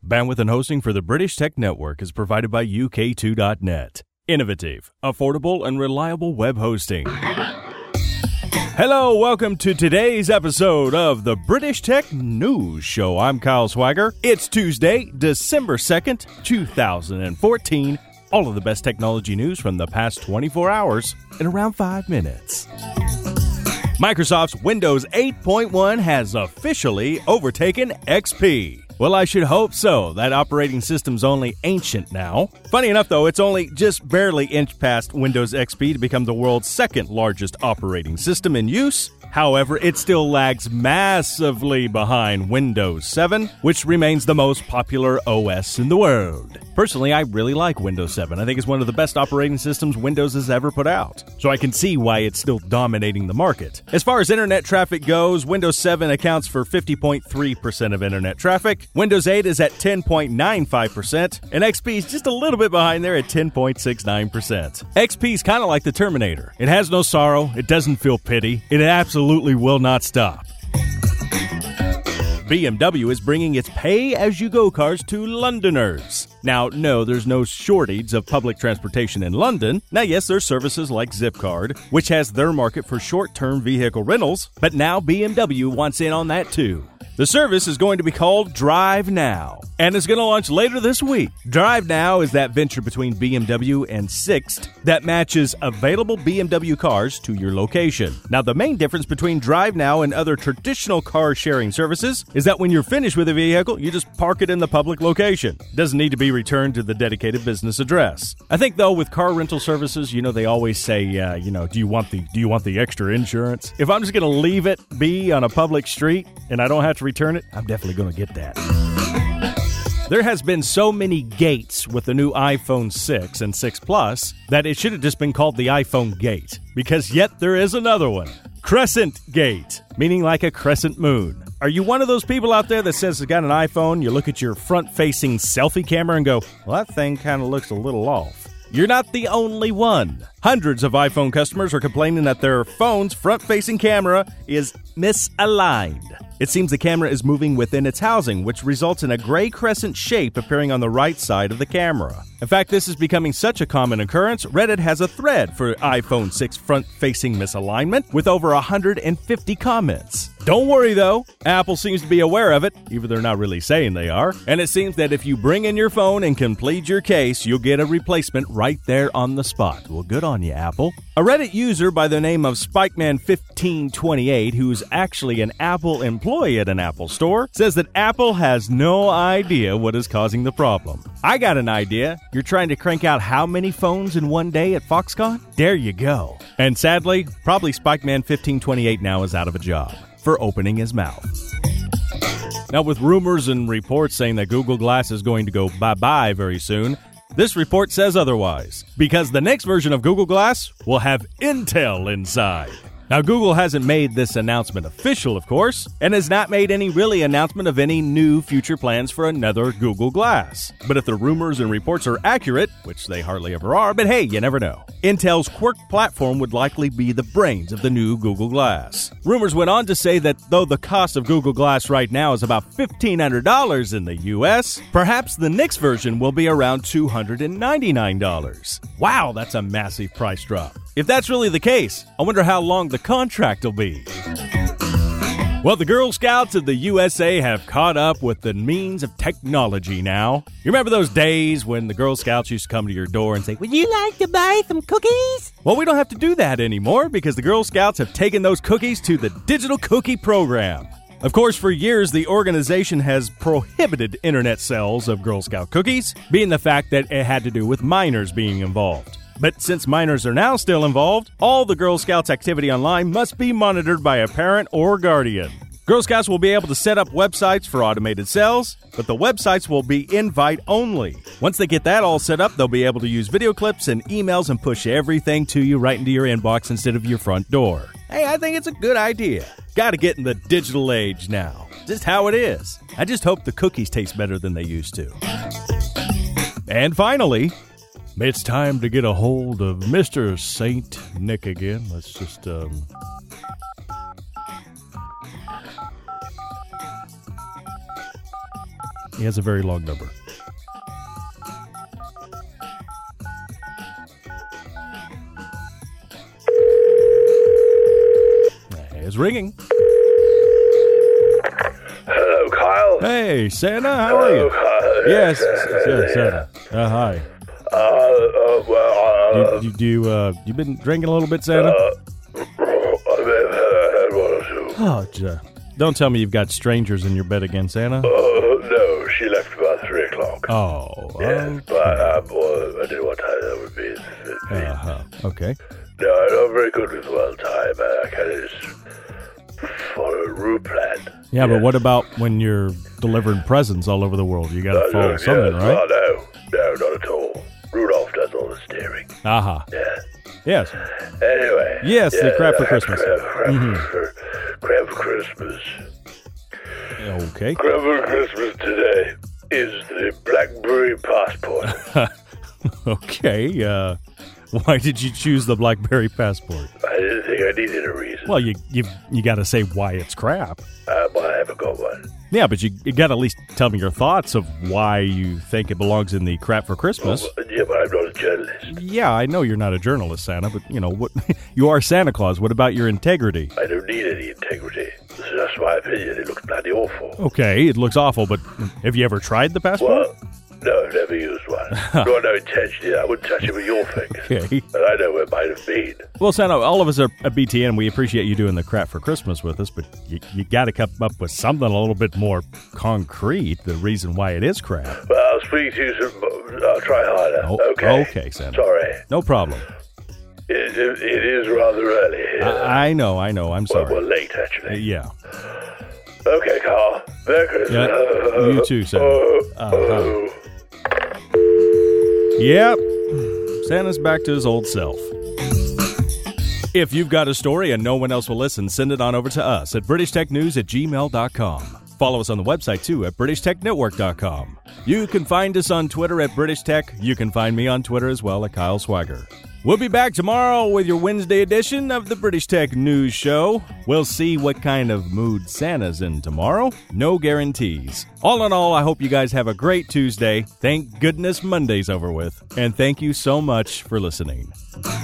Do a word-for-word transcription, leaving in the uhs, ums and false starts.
Bandwidth and hosting for the British Tech Network is provided by U K two dot net. Innovative, affordable, and reliable web hosting. Hello, welcome to today's episode of the British Tech News Show. I'm Kyle Swagger. It's Tuesday, December second, two thousand fourteen. All of the best technology news from the past twenty-four hours in around five minutes. Microsoft's Windows eight point one has officially overtaken X P. Well, I should hope so. That operating system's only ancient now. Funny enough, though, it's only just barely inched past Windows X P to become the world's second largest operating system in use. However, it still lags massively behind Windows seven, which remains the most popular O S in the world. Personally, I really like Windows seven. I think it's one of the best operating systems Windows has ever put out, so I can see why it's still dominating the market. As far as internet traffic goes, Windows seven accounts for fifty point three percent of internet traffic, Windows eight is at ten point nine five percent, and X P is just a little bit behind there at ten point six nine percent. X P is kind of like the Terminator. It has no sorrow, it doesn't feel pity, it absolutely will not stop. B M W is bringing its pay-as-you-go cars to Londoners. Now, no, there's no shortage of public transportation in London. Now, yes, there's services like Zipcard, which has their market for short-term vehicle rentals, but now B M W wants in on that too. The service is going to be called Drive Now, and is going to launch later this week. Drive Now is that venture between B M W and Sixt that matches available B M W cars to your location. Now, the main difference between Drive Now and other traditional car-sharing services is that when you're finished with a vehicle, you just park it in the public location. It doesn't need to be returned to the dedicated business address. I think, though, with car rental services, you know, they always say, uh, you know, do you want the do you want the extra insurance? If I'm just going to leave it be on a public street and I don't have to return it, I'm definitely going to get that. There has been so many gates with the new iPhone six and six Plus that it should have just been called the iPhone Gate, because yet there is another one. Crescent Gate, meaning like a crescent moon. Are you one of those people out there that says you got an iPhone, you look at your front-facing selfie camera and go, well, that thing kind of looks a little off? You're not the only one. Hundreds of iPhone customers are complaining that their phone's front-facing camera is misaligned. It seems the camera is moving within its housing, which results in a gray crescent shape appearing on the right side of the camera. In fact, this is becoming such a common occurrence, Reddit has a thread for iPhone six front-facing misalignment with over one hundred fifty comments. Don't worry, though. Apple seems to be aware of it, even they're not really saying they are. And it seems that if you bring in your phone and can plead your case, you'll get a replacement right there on the spot. Well, good on you, Apple. A Reddit user by the name of Spikeman fifteen twenty-eight, who's actually an Apple employee at an Apple store, says that Apple has no idea what is causing the problem. I got an idea. You're trying to crank out how many phones in one day at Foxconn? There you go. And sadly, probably Spikeman fifteen twenty-eight now is out of a job for opening his mouth. Now, with rumors and reports saying that Google Glass is going to go bye-bye very soon, this report says otherwise, because the next version of Google Glass will have Intel inside. Now, Google hasn't made this announcement official, of course, and has not made any really announcement of any new future plans for another Google Glass. But if the rumors and reports are accurate, which they hardly ever are, but hey, you never know, Intel's Quark platform would likely be the brains of the new Google Glass. Rumors went on to say that though the cost of Google Glass right now is about fifteen hundred dollars in the U S, perhaps the next version will be around two hundred ninety-nine dollars. Wow, that's a massive price drop. If that's really the case, I wonder how long the contract will be. Well, the Girl Scouts of the U S A have caught up with the means of technology now. You remember those days when the Girl Scouts used to come to your door and say, would you like to buy some cookies? Well, we don't have to do that anymore because the Girl Scouts have taken those cookies to the digital cookie program. Of course, for years, the organization has prohibited internet sales of Girl Scout cookies, being the fact that it had to do with minors being involved. But since minors are now still involved, all the Girl Scouts activity online must be monitored by a parent or guardian. Girl Scouts will be able to set up websites for automated sales, but the websites will be invite only. Once they get that all set up, they'll be able to use video clips and emails and push everything to you right into your inbox instead of your front door. Hey, I think it's a good idea. Gotta get in the digital age now. Just how it is. I just hope the cookies taste better than they used to. And finally, it's time to get a hold of Mister Saint Nick again. Let's just, um... He has a very long number. It's ringing. Hello, Kyle. Hey, Santa, how Hello, are you? Kyle. Yes, yes, Santa. Uh, hi. Uh, uh, well, uh, Do, do, do you, uh, you been drinking a little bit, Santa? uh, I may have had one or two. Oh, j- don't tell me you've got strangers in your bed again, Santa. Uh, no, she left about three o'clock. Oh, Yes, okay. but um, well, I didn't know what time that would be. It'd be- Uh-huh. Okay. No, I'm very good with well time. I kind of just follow a route plan. Yeah, but what about when you're delivering presents all over the world? You got to Uh, follow no, something, yes, right? Oh, no, no, not at all. Rudolph does all the steering. Uh-huh. Yeah. Yes. Anyway. Yes, the yeah, crap for uh, Christmas. Crap, crap, Mhm. for, crap for Christmas. Okay. Crap for Christmas today is the BlackBerry Passport. Okay. Uh, why did you choose the BlackBerry Passport? I didn't think I needed a reason. Well, you you you got to say why it's crap. Uh, well, I haven't got one. Yeah, but you, you got to at least tell me your thoughts of why you think it belongs in the crap for Christmas. Oh, yeah, but I'm not a journalist. Yeah, I know you're not a journalist, Santa, but you know what? You are Santa Claus. What about your integrity? I don't need any integrity. So that's my opinion. It looks bloody awful. Okay, it looks awful, but have you ever tried the passport? Well, no, I've never used one. Got no intention. I wouldn't touch it with your fingers. Okay. And I know where it might have been. Well, Santa, all of us are at B T N. We appreciate you doing the crap for Christmas with us, but you, you got to come up with something a little bit more concrete, the reason why it is crap. Well, I'll speak to you some. I'll try harder. Oh, okay. okay, Santa. Sorry. No problem. It, it, it is rather early here. I, I know, I know. I'm well, sorry. well, late, Uh, actually. yeah. Okay, Carl. Merry Christmas. Yeah, you too, Santa. Oh, Uh-huh. oh. Yep. Santa's back to his old self. If you've got a story and no one else will listen, send it on over to us at british tech news at gmail dot com. Follow us on the website, too, at british tech network dot com. You can find us on Twitter at British Tech. You can find me on Twitter as well at Kyle Swagger. We'll be back tomorrow with your Wednesday edition of the British Tech News Show. We'll see what kind of mood Santa's in tomorrow. No guarantees. All in all, I hope you guys have a great Tuesday. Thank goodness Monday's over with. And thank you so much for listening.